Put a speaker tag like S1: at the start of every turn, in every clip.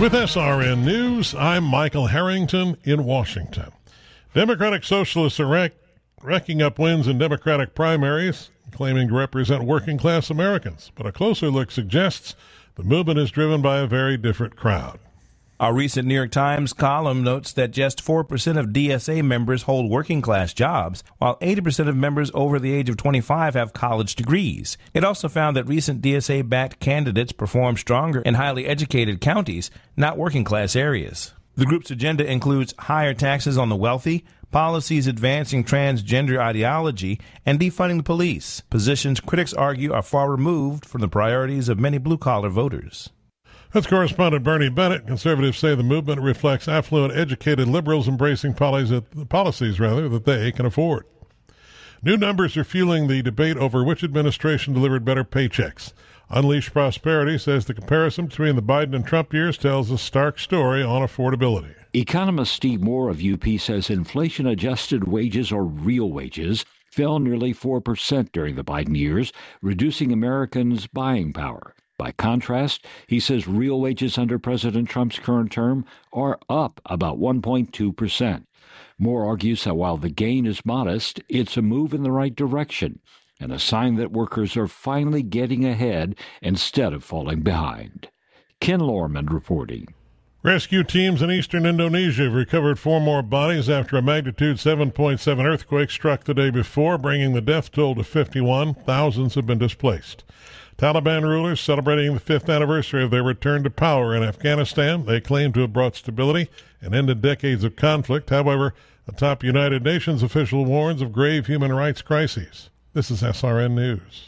S1: With SRN News, I'm Michael Harrington in Washington. Democratic Socialists are racking up wins in Democratic primaries, claiming to represent working-class Americans. But a closer look suggests the movement is driven by a very different crowd.
S2: A recent New York Times column notes that just 4% of DSA members hold working-class jobs, while 80% of members over the age of 25 have college degrees. It also found that recent DSA-backed candidates perform stronger in highly educated counties, not working-class areas. The group's agenda includes higher taxes on the wealthy, policies advancing transgender ideology, and defunding the police, positions critics argue are far removed from the priorities of many blue-collar voters.
S1: That's correspondent Bernie Bennett. Conservatives say the movement reflects affluent, educated liberals embracing policies that they can afford. New numbers are fueling the debate over which administration delivered better paychecks. Unleash Prosperity says the comparison between the Biden and Trump years tells a stark story on affordability.
S3: Economist Steve Moore of UP says inflation-adjusted wages, or real wages, fell nearly 4% during the Biden years, reducing Americans' buying power. By contrast, he says real wages under President Trump's current term are up about 1.2%. Moore argues that while the gain is modest, it's a move in the right direction and a sign that workers are finally getting ahead instead of falling behind. Ken Lorman reporting.
S1: Rescue teams in eastern Indonesia have recovered 4 more bodies after a magnitude 7.7 earthquake struck the day before, bringing the death toll to 51. Thousands have been displaced. Taliban rulers celebrating the 5th anniversary of their return to power in Afghanistan. They claim to have brought stability and ended decades of conflict. However, a top United Nations official warns of grave human rights crises. This is SRN News.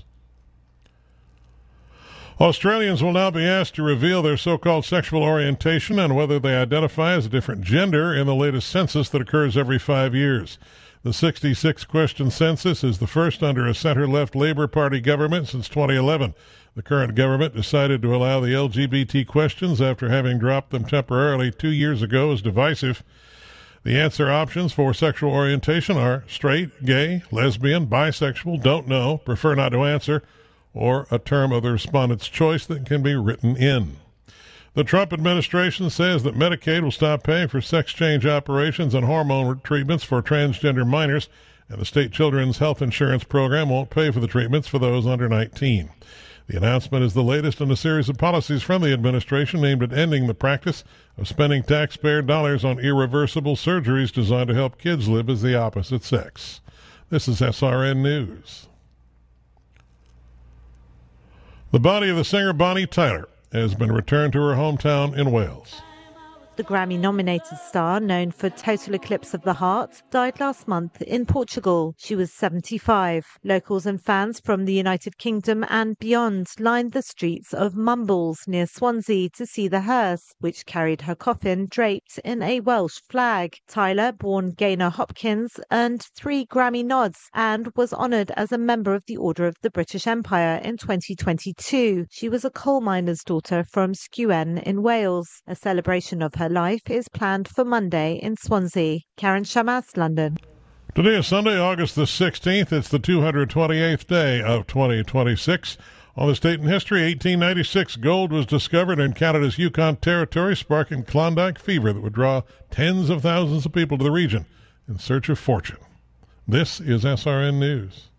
S1: Australians will now be asked to reveal their so-called sexual orientation and whether they identify as a different gender in the latest census that occurs every 5 years. The 66-question census is the first under a center-left Labour Party government since 2011. The current government decided to allow the LGBT questions after having dropped them temporarily 2 years ago as divisive. The answer options for sexual orientation are straight, gay, lesbian, bisexual, don't know, prefer not to answer, or a term of the respondent's choice that can be written in. The Trump administration says that Medicaid will stop paying for sex change operations and hormone treatments for transgender minors, and the state children's health insurance program won't pay for the treatments for those under 19. The announcement is the latest in a series of policies from the administration aimed at ending the practice of spending taxpayer dollars on irreversible surgeries designed to help kids live as the opposite sex. This is SRN News. The body of the singer Bonnie Tyler has been returned to her hometown in Wales.
S4: The Grammy-nominated star, known for Total Eclipse of the Heart, died last month in Portugal. She was 75. Locals and fans from the United Kingdom and beyond lined the streets of Mumbles near Swansea to see the hearse, which carried her coffin draped in a Welsh flag. Tyler, born Gaynor Hopkins, earned 3 Grammy nods and was honoured as a member of the Order of the British Empire in 2022. She was a coal miner's daughter from Sgwen in Wales. A celebration of her life is planned for Monday in Swansea. Karen Shamas, London.
S1: Today is Sunday, August the 16th. It's the 228th day of 2026. On this date in history, 1896, gold was discovered in Canada's Yukon Territory, sparking Klondike fever that would draw tens of thousands of people to the region in search of fortune. This is SRN News.